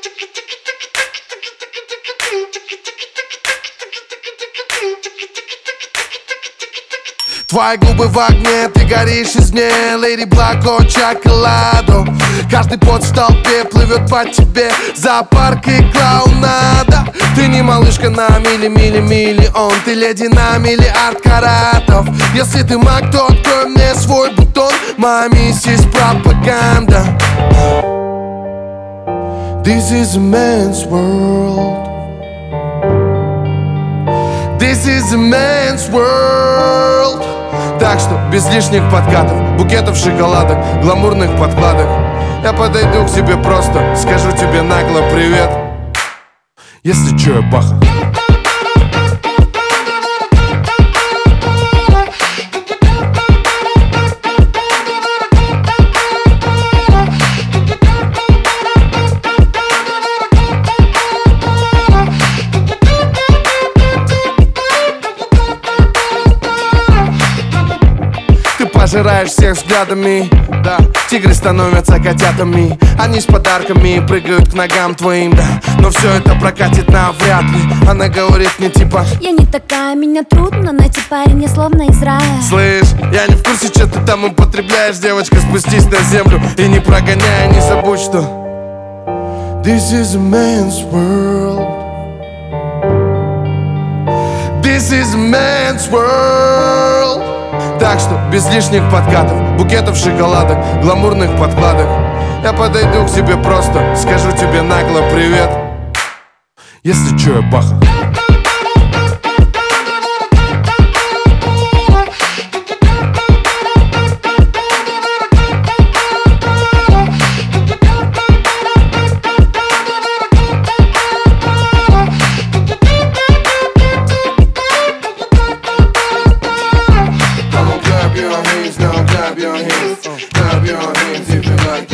Твои губы в огне, ты горишь из мне, Леди Блако, чоколадо. Каждый пот в толпе плывет по тебе, зоопарк и клоунада. Ты не малышка на миллион, ты леди на миллиард каратов. Если ты маг, то открой мне свой бутон, моя миссия пропаганда. This is a man's world. This is a man's world. Так что без лишних подкатов, букетов шоколадок, гламурных подкладок. Я подойду к тебе просто, скажу тебе нагло привет. Если чё, я Баха. Пожираешь всех взглядами, да. Тигры становятся котятами. Они с подарками прыгают к ногам твоим, да. Но все это прокатит навряд ли. Она говорит мне типа: я не такая, меня трудно найти, парень, я словно из рая. Слышь, я не в курсе, что ты там употребляешь. Девочка, спустись на землю и не прогоняй, не забудь, что This is a man's world. This is a man's world. Так что без лишних подкатов, букетов шоколадок, гламурных подкладок. Я подойду к тебе просто, скажу тебе нагло привет. Если чё, я Баха. Clap your hands if you like